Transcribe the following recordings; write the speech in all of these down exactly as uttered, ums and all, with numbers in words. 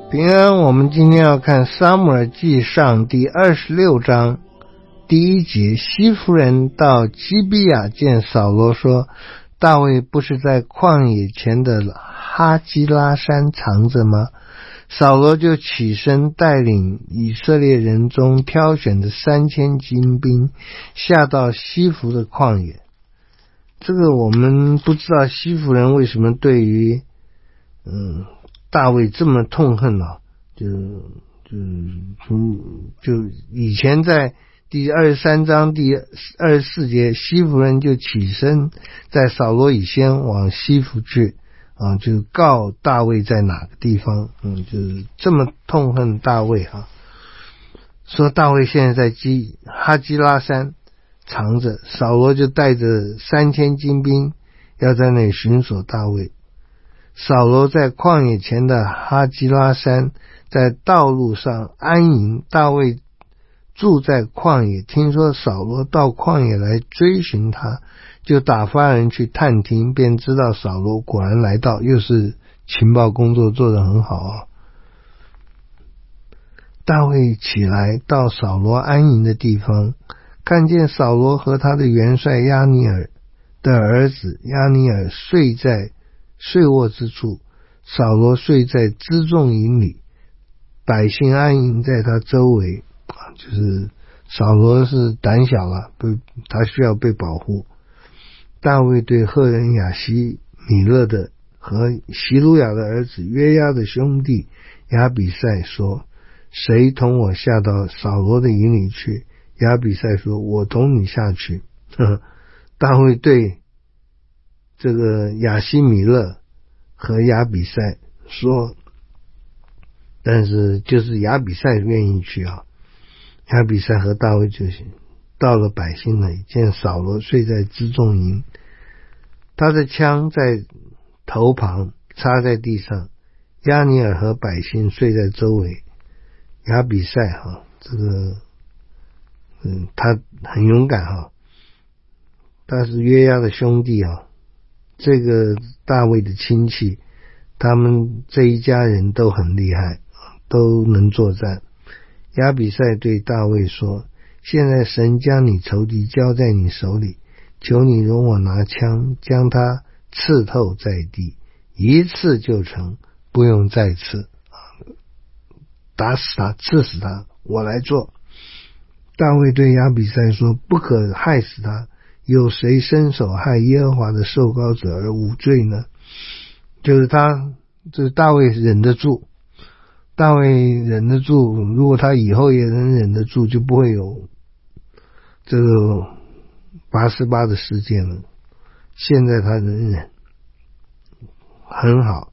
平安，我们今天要看撒母耳记上第二十六章第一节。西弗人到基比亚见扫罗说，大卫不是在旷野前的哈基拉山藏着吗？扫罗就起身带领以色列人中挑选的三千精兵下到西弗的旷野。这个我们不知道西弗人为什么对于嗯大卫这么痛恨啊，就就就就以前在第二十三章第二十四节，西弗人就起身在扫罗以先往西弗去啊，就告大卫在哪个地方，嗯，就是这么痛恨大卫啊，说大卫现在在基哈基拉山藏着，扫罗就带着三千精兵要在那里寻索大卫。扫罗在旷野前的哈基拉山在道路上安营，大卫住在旷野，听说扫罗到旷野来追寻他，就打发人去探听，便知道扫罗果然来到，又是情报工作做得很好啊。大卫起来到扫罗安营的地方，看见扫罗和他的元帅亚尼尔的儿子亚尼尔睡在睡卧之处，扫罗睡在辎重营里，百姓安营在他周围，就是扫罗是胆小了，他需要被保护。大卫对赫人亚西米勒的和希鲁雅的儿子约押的兄弟亚比赛说，谁同我下到扫罗的营里去？亚比赛说，我同你下去。呵呵，大卫对这个亚西米勒和亚比赛说，但是就是亚比赛愿意去啊。亚比赛和大卫就行，到了百姓那里，见扫罗睡在辎重营，他的枪在头旁插在地上，亚尼尔和百姓睡在周围。亚比赛哈，这个嗯，他很勇敢哈，他是约押的兄弟啊，这个大卫的亲戚，他们这一家人都很厉害，都能作战。亚比赛对大卫说，现在神将你仇敌交在你手里，求你容我拿枪将他刺透在地，一刺就成，不用再刺，打死他，刺死他，我来做。大卫对亚比赛说，不可害死他，有谁伸手害耶和华的受膏者而无罪呢？就是他，就是大卫忍得住，大卫忍得住，如果他以后也能忍得住，就不会有这个八十八的事件了。现在他能忍，很好。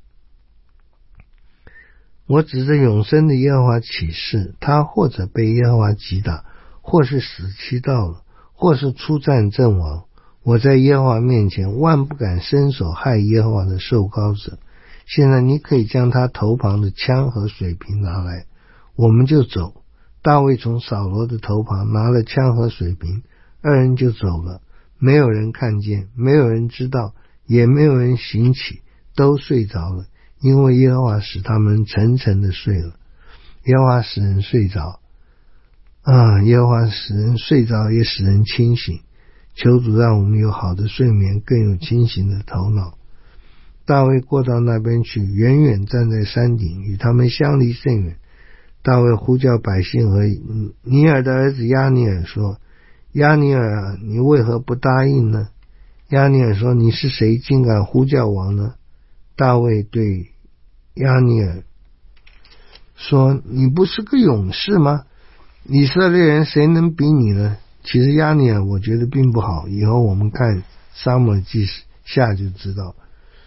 我指着永生的耶和华起誓，他或者被耶和华击打，或是死期到了，或是出战阵亡，我在耶和华面前万不敢伸手害耶和华的受膏者。现在你可以将他头旁的枪和水瓶拿来，我们就走。大卫从扫罗的头旁拿了枪和水瓶，二人就走了，没有人看见，没有人知道，也没有人醒起，都睡着了，因为耶和华使他们沉沉的睡了。耶和华使人睡着啊，耶和华使人睡着，也使人清醒。求主让我们有好的睡眠，更有清醒的头脑。大卫过到那边去，远远站在山顶，与他们相离甚远。大卫呼叫百姓和尼尔的儿子亚尼尔说，亚尼尔啊，你为何不答应呢？亚尼尔说，你是谁，竟敢呼叫王呢？大卫对亚尼尔说，你不是个勇士吗？以色列人谁能比你呢？其实亚尼尔我觉得并不好，以后我们看撒母耳记下就知道。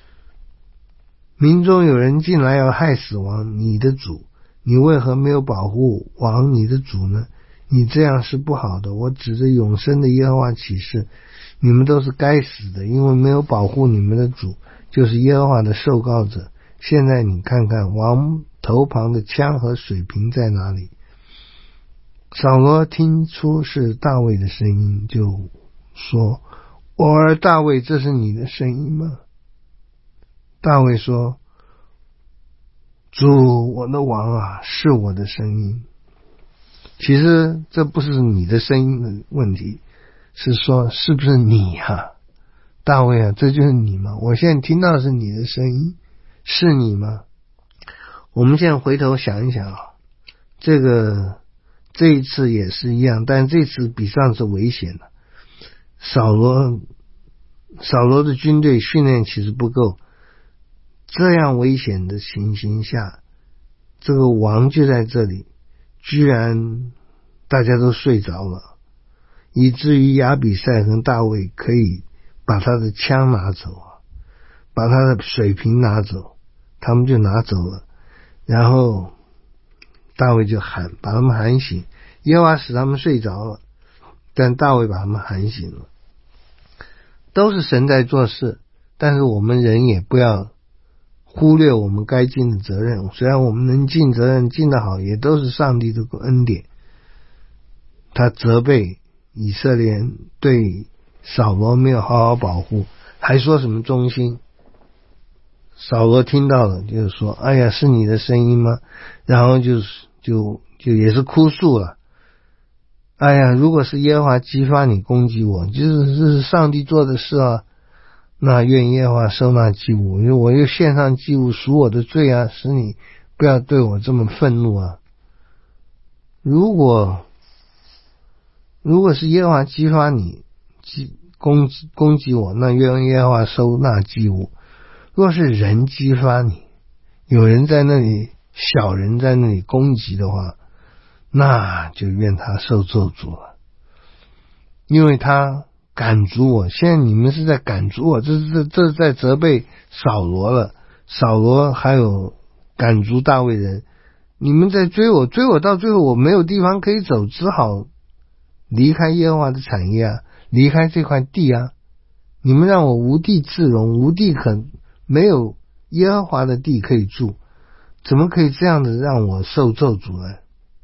民中有人进来要害死王你的主，你为何没有保护王你的主呢？你这样是不好的。我指着永生的耶和华起誓，你们都是该死的，因为没有保护你们的主，就是耶和华的受膏者。现在你看看王头旁的枪和水瓶在哪里？扫罗听出是大卫的声音，就说，我儿大卫，这是你的声音吗？大卫说， 主我的王啊，是我的声音。其实这不是你的声音的问题，是说是不是你啊，大卫啊，这就是你吗？我现在听到的是你的声音，是你吗？我们现在回头想一想啊，这个这一次也是一样，但这次比上次危险了。扫罗扫罗的军队训练其实不够，这样危险的情形下，这个王就在这里，居然大家都睡着了，以至于亚比赛和大卫可以把他的枪拿走啊，把他的水瓶拿走，他们就拿走了。然后大卫就喊，把他们喊醒，耶和华使他们睡着了，但大卫把他们喊醒了。都是神在做事，但是我们人也不要忽略我们该尽的责任。虽然我们能尽责任尽得好，也都是上帝的恩典。他责备以色列人对扫罗没有好好保护，还说什么忠心。扫罗听到了，就是说，哎呀，是你的声音吗？然后就是就就也是哭诉了。哎呀，如果是耶和华激发你攻击我，就是这是上帝做的事啊，那愿耶和华收纳祭物，因为我又献上祭物赎我的罪啊，使你不要对我这么愤怒啊。如果如果是耶和华激发你攻击攻击我，那愿耶和华收纳祭物。若是人激发你，有人在那里，小人在那里攻击的话，那就愿他受咒诅了，因为他赶逐我。现在你们是在赶逐我，这这这是在责备扫罗了。扫罗还有赶逐大卫人，你们在追我，追我到最后我没有地方可以走，只好离开耶和华的产业啊，离开这块地啊。你们让我无地自容，无地可没有耶和华的地可以住，怎么可以这样的让我受咒诅呢？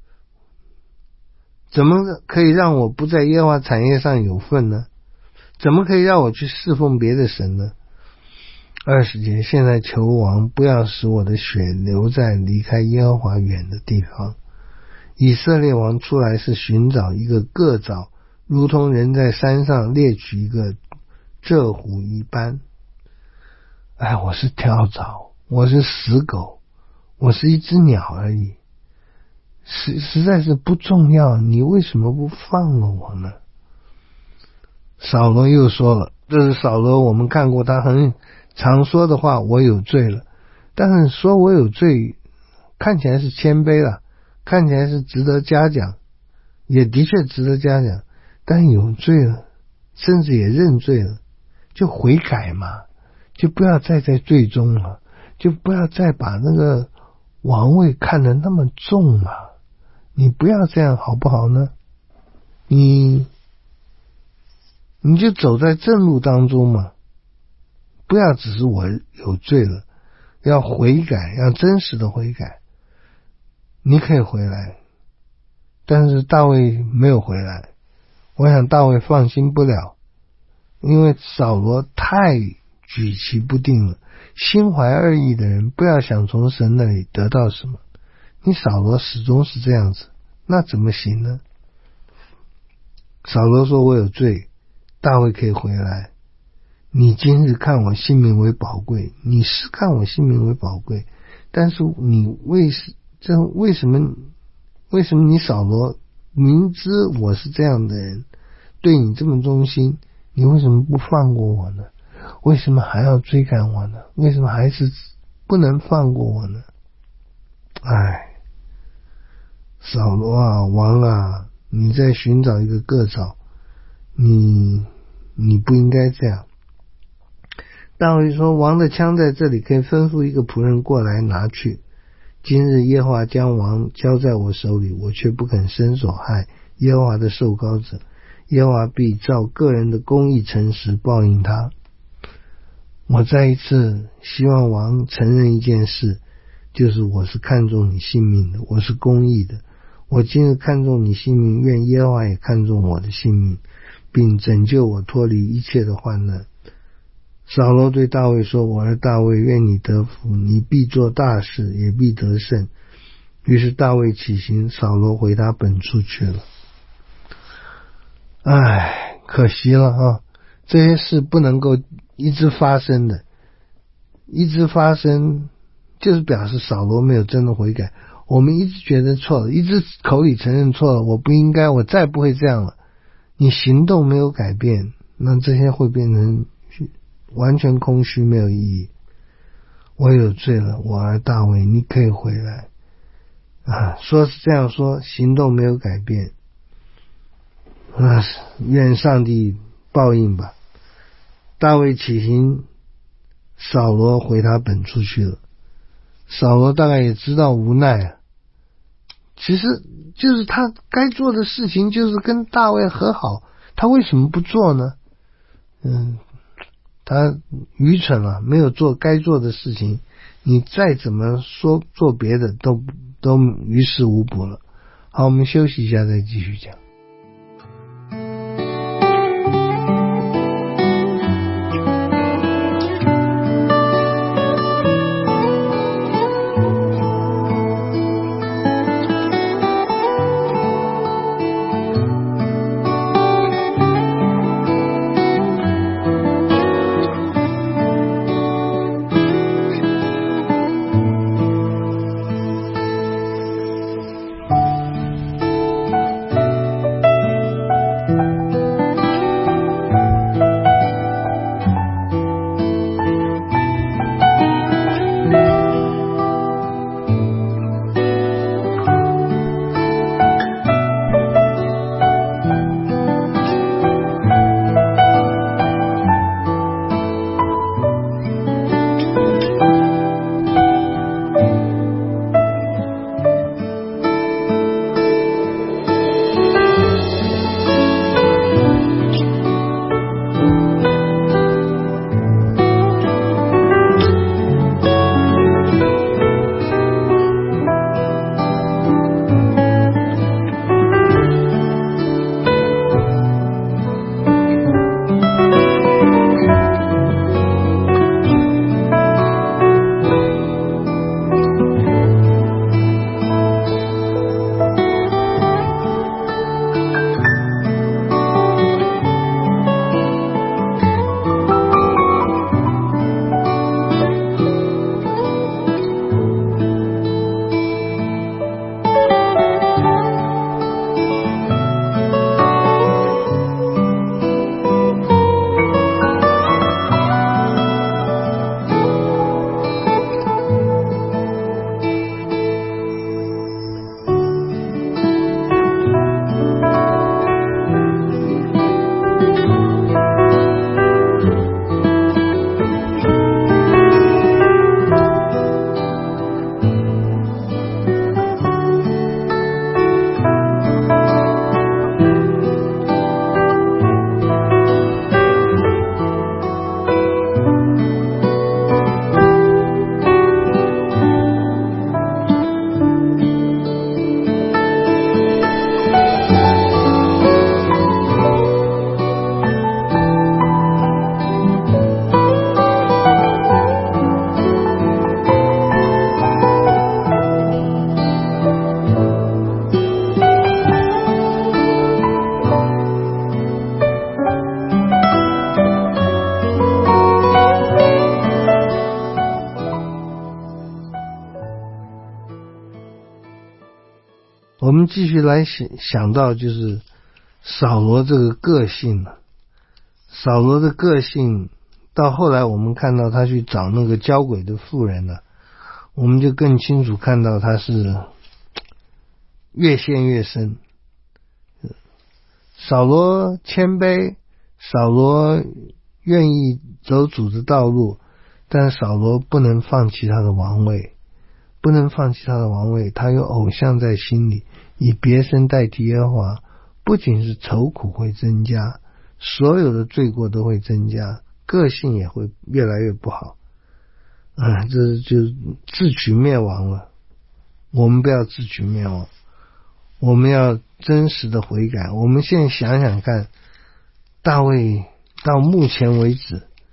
怎么可以让我不在耶和华产业上有份呢？怎么可以让我去侍奉别的神呢？二十节，现在求王不要使我的血流在离开耶和华远的地方。以色列王出来是寻找一个个藻，如同人在山上猎取一个鹧鸪一般。哎，我是跳蚤，我是死狗，我是一只鸟而已，实实在是不重要，你为什么不放了我呢？扫罗又说了，这是扫罗我们看过他很常说的话，我有罪了。但是说我有罪看起来是谦卑了，看起来是值得嘉奖，也的确值得嘉奖，但有罪了，甚至也认罪了，就悔改嘛，就不要再在罪中了，就不要再把那个王位看得那么重嘛，你不要这样好不好呢？你你就走在正路当中嘛，不要只是我有罪了，要悔改，要真实的悔改。你可以回来，但是大卫没有回来，我想大卫放心不了，因为扫罗太举棋不定了，心怀二意的人不要想从神那里得到什么，你扫罗始终是这样子，那怎么行呢？扫罗说我有罪，大卫可以回来，你今日看我性命为宝贵，你是看我性命为宝贵，但是你为这为什么为什么你扫罗明知我是这样的人，对你这么忠心，你为什么不放过我呢？为什么还要追赶我呢？为什么还是不能放过我呢？唉，扫罗啊，王啊，你在寻找一个个藻，你你不应该这样。大卫说，王的枪在这里，可以吩咐一个仆人过来拿去。今日耶和华将王交在我手里，我却不肯伸手害耶和华的受膏者，耶和华必照个人的公义诚实报应他。我再一次希望王承认一件事，就是我是看重你性命的，我是公义的。我今日看重你性命，愿耶和华也看重我的性命，并拯救我脱离一切的患难。 扫罗对大卫说：我儿大卫，愿你得福，你必做大事，也必得胜。于是大卫起行，扫罗回他本处去了。唉，可惜了啊，这些事不能够一直发生的，一直发生就是表示扫罗没有真的悔改。我们一直觉得错了，一直口里承认错了，我不应该，我再不会这样了。你行动没有改变，那这些会变成完全空虚，没有意义。我有罪了，我儿大卫，你可以回来啊！说是这样说，行动没有改变啊！愿上帝报应吧。大卫起行，扫罗回他本处去了。扫罗大概也知道无奈啊，其实就是他该做的事情就是跟大卫和好，他为什么不做呢？嗯，他愚蠢了，没有做该做的事情，你再怎么说做别的都都于事无补了。好，我们休息一下再继续讲。我们继续来想想到就是扫罗这个个性了。扫罗的个性到后来我们看到他去找那个交鬼的妇人了，我们就更清楚看到他是越陷越深。扫罗谦卑，扫罗愿意走主的道路，但扫罗不能放弃他的王位，不能放弃他的王位，他有偶像在心里，以别神代替耶和华，不仅是愁苦会增加，所有的罪过都会增加，个性也会越来越不好。啊，这就自取灭亡了。我们不要自取灭亡，我们要真实的悔改。我们现在想想看，大卫到目前为止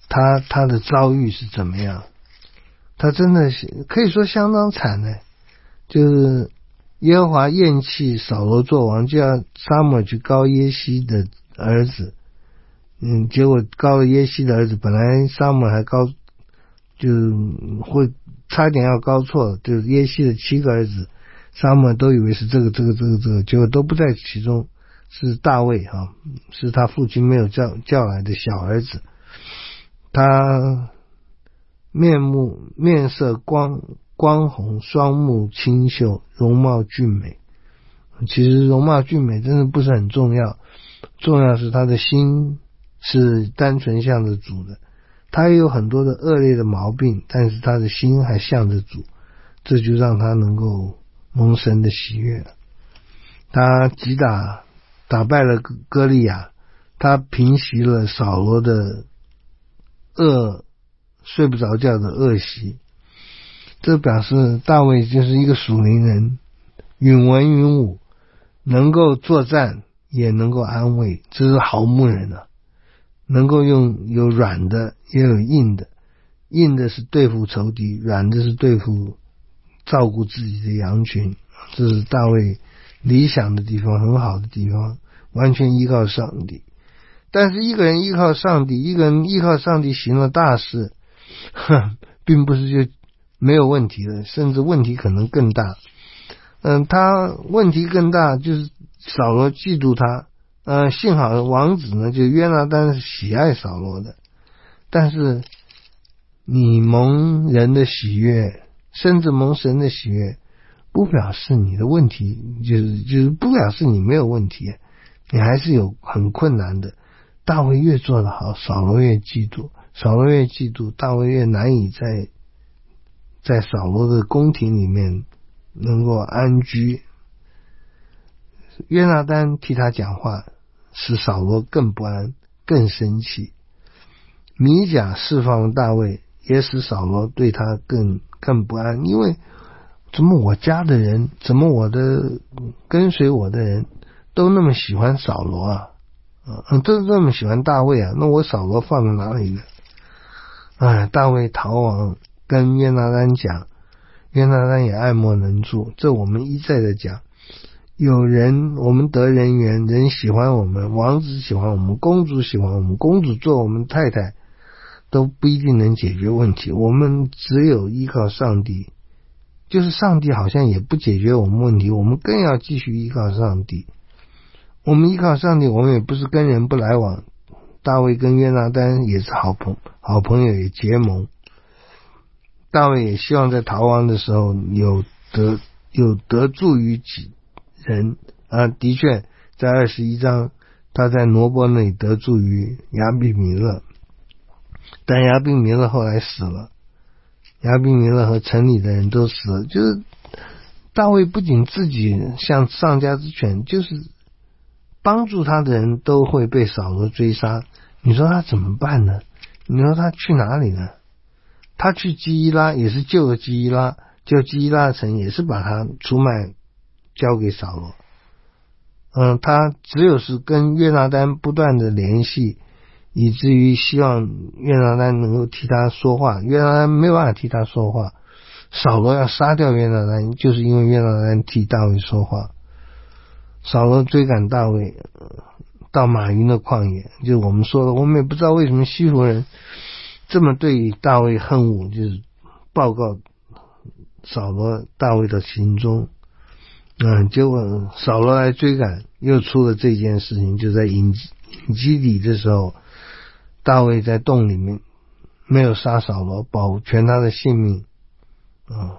他他的遭遇是怎么样？他真的是可以说相当惨的，就是耶和华厌弃扫罗做王，就要撒母耳去膏耶西的儿子。嗯，结果膏了耶西的儿子，本来撒母耳还膏，就会差点要膏错，就是耶西的七个儿子，撒母耳都以为是这个这个这个这个，结果都不在其中，是大卫啊，是他父亲没有叫叫来的小儿子。他面目面色光光红，双目清秀，容貌俊美。其实容貌俊美真的不是很重要，重要是他的心是单纯向着主的。他也有很多的恶劣的毛病，但是他的心还向着主，这就让他能够蒙神的喜悦。他击打打败了歌利亚，他平息了扫罗的恶睡不着觉的恶习，这表示大卫就是一个属灵人，允文允武，能够作战也能够安慰，这是好牧人啊，能够用有软的也有硬的，硬的是对付仇敌，软的是对付照顾自己的羊群，这是大卫理想的地方，很好的地方，完全依靠上帝。但是一个人依靠上帝，一个人依靠上帝行了大事，并不是就没有问题了，甚至问题可能更大。嗯，他问题更大，就是扫罗嫉妒他。呃，幸好王子呢，就约拿单是喜爱扫罗的。但是你蒙人的喜悦，甚至蒙神的喜悦，不表示你的问题，就是就是不表示你没有问题，你还是有很困难的。大卫越做得好，扫罗越嫉妒，扫罗越嫉妒，大卫越难以在在扫罗的宫廷里面能够安居。约拿单替他讲话，使扫罗更不安，更生气。米甲释放大卫，也使扫罗对他更更不安，因为怎么我家的人，怎么我的跟随我的人都那么喜欢扫罗啊？嗯，都这么喜欢大卫啊，那我扫罗放在哪里呢？哎，大卫逃亡，跟约拿单讲，约拿单也爱莫能助。这我们一再的讲，有人我们得人缘，人喜欢我们，王子喜欢我们，公主喜欢我们，公主做我们太太，都不一定能解决问题。我们只有依靠上帝，就是上帝好像也不解决我们问题，我们更要继续依靠上帝。我们依靠上帝，我们也不是跟人不来往。大卫跟约拿单也是好朋好朋友，也结盟。大卫也希望在逃亡的时候有得有得助于己人啊，的确在二十一章他在挪波那里得助于亚比米勒，但亚比米勒后来死了，亚比米勒和城里的人都死了。就是大卫不仅自己像丧家之犬，就是帮助他的人都会被扫罗追杀，你说他怎么办呢？你说他去哪里呢？他去基伊拉也是救了基伊拉，救基伊拉城也是把他出卖交给扫罗。嗯，他只有是跟约拿单不断的联系，以至于希望约拿单能够替他说话，约拿单没有办法替他说话，扫罗要杀掉约拿单，就是因为约拿单替大卫说话。扫罗追赶大卫到马云的旷野，就是我们说的，我们也不知道为什么西弗人这么对大卫恨恶，就是报告扫罗大卫的行踪。嗯，结果扫罗来追赶，又出了这件事情，就在隐基底的时候，大卫在洞里面没有杀扫罗，保全他的性命。嗯，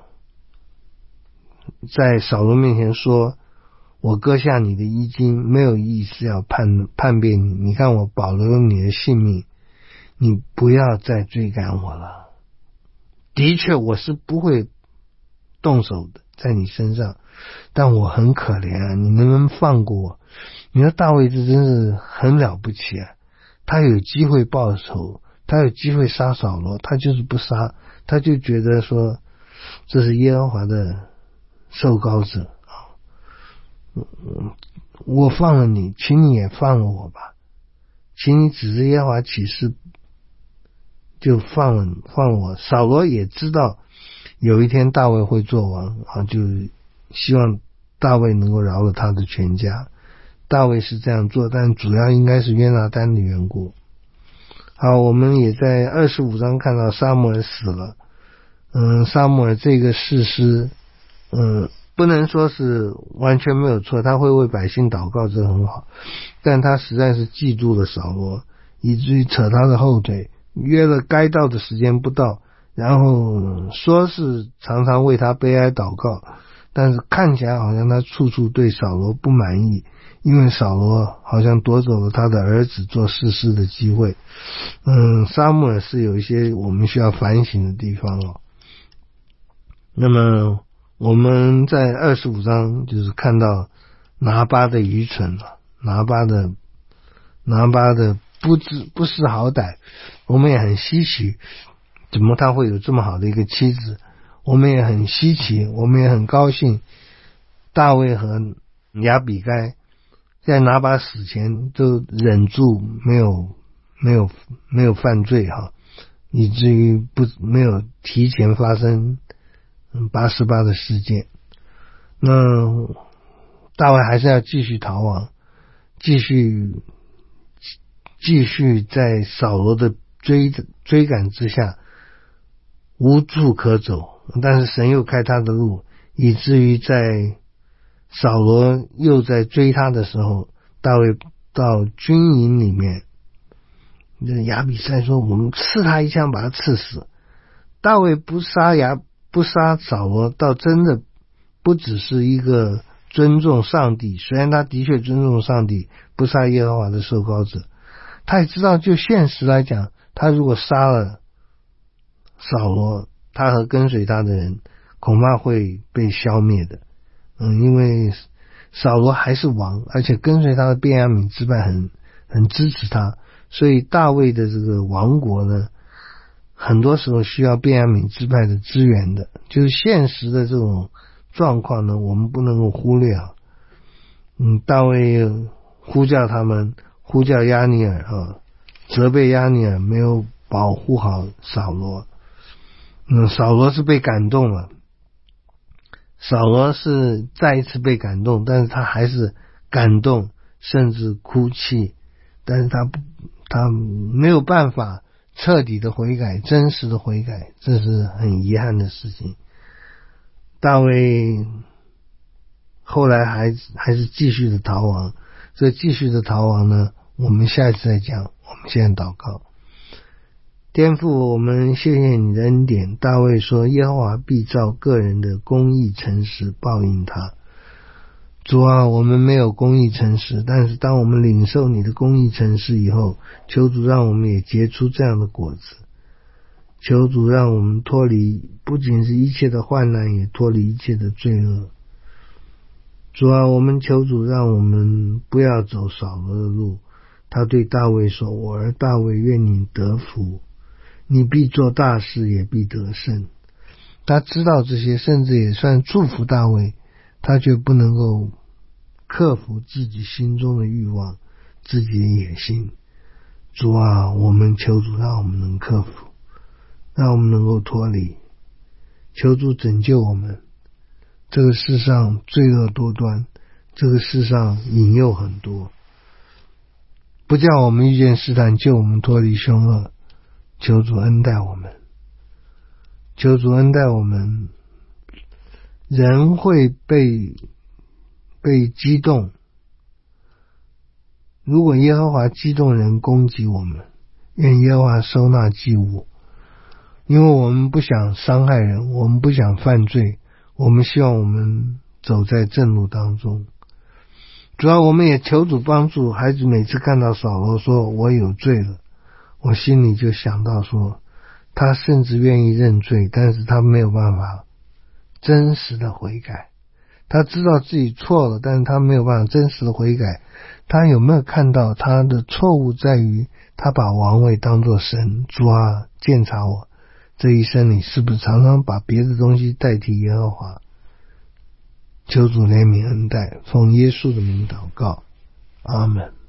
在扫罗面前说，我割下你的衣襟，没有意思要叛叛变你，你看我保留你的性命，你不要再追赶我了。的确我是不会动手的在你身上，但我很可怜啊，你能不能放过我？你说大卫这真是很了不起啊，他有机会报仇，他有机会杀扫罗，他就是不杀，他就觉得说这是耶和华的受膏者，我放了你，请你也放了我吧，请你指着耶和华起誓， 就放放我。扫罗也知道有一天大卫会做王啊，就希望大卫能够饶了他的全家。大卫是这样做，但主要应该是约拿单的缘故。好，我们也在二十五章看到撒母耳死了。嗯，撒母耳这个士师，嗯，不能说是完全没有错，他会为百姓祷告，这很好，但他实在是嫉妒了扫罗，以至于扯他的后腿，约了该到的时间不到，然后说是常常为他悲哀祷告，但是看起来好像他处处对扫罗不满意，因为扫罗好像夺走了他的儿子做士师的机会。嗯，撒母耳是有一些我们需要反省的地方哦。那么我们在二十五章就是看到拿巴的愚蠢了，拿巴的拿巴的不知不识好歹，我们也很稀奇，怎么他会有这么好的一个妻子？我们也很稀奇，我们也很高兴，大卫和亚比该在拿巴死前都忍住没有没有没有犯罪哈，以至于不没有提前发生八十八的事件。那大卫还是要继续逃亡，继续继续在扫罗的追追赶之下无处可走，但是神又开他的路，以至于在扫罗又在追他的时候，大卫到军营里面，亚比赛说我们刺他一枪把他刺死。大卫不杀亚不杀扫罗，倒真的不只是一个尊重上帝，虽然他的确尊重上帝，不杀耶和华的受膏者，他也知道就现实来讲，他如果杀了扫罗，他和跟随他的人恐怕会被消灭的。嗯，因为扫罗还是王，而且跟随他的便雅悯支派很很支持他，所以大卫的这个王国呢，很多时候需要便雅悯支派的支援的，就是现实的这种状况呢，我们不能够忽略啊。嗯，大卫呼叫他们，呼叫押尼珥啊，责备押尼珥没有保护好扫罗。嗯，扫罗是被感动了，扫罗是再一次被感动，但是他还是感动，甚至哭泣，但是他不，他没有办法彻底的悔改，真实的悔改，这是很遗憾的事情。大卫后来还还是继续的逃亡，这继续的逃亡呢，我们下一次再讲。我们现在祷告。天父，我们谢谢你的恩典。大卫说，耶和华必照个人的公义诚实报应他。主啊，我们没有公义诚实，但是当我们领受你的公义诚实以后，求主让我们也结出这样的果子。求主让我们脱离不仅是一切的患难，也脱离一切的罪恶。主啊，我们求主让我们不要走扫罗的路。他对大卫说，我儿大卫，愿你得福，你必做大事，也必得胜。他知道这些，甚至也算祝福大卫，他却不能够克服自己心中的欲望，自己的野心。主啊，我们求主让我们能克服，让我们能够脱离，求主拯救我们。这个世上罪恶多端，这个世上引诱很多，不叫我们遇见试探，救我们脱离凶恶。求主恩待我们，求主恩待我们。人会被被激动，如果耶和华激动人攻击我们，愿耶和华收纳祭物，因为我们不想伤害人，我们不想犯罪，我们希望我们走在正路当中。主要我们也求主帮助孩子，每次看到扫罗说我有罪了，我心里就想到说，他甚至愿意认罪，但是他没有办法真实的悔改。他知道自己错了，但是他没有办法真实的悔改。他有没有看到他的错误在于他把王位当作神？主啊，鉴察我这一生里是不是常常把别的东西代替耶和华？求主怜悯恩待，奉耶稣的名祷告，阿们。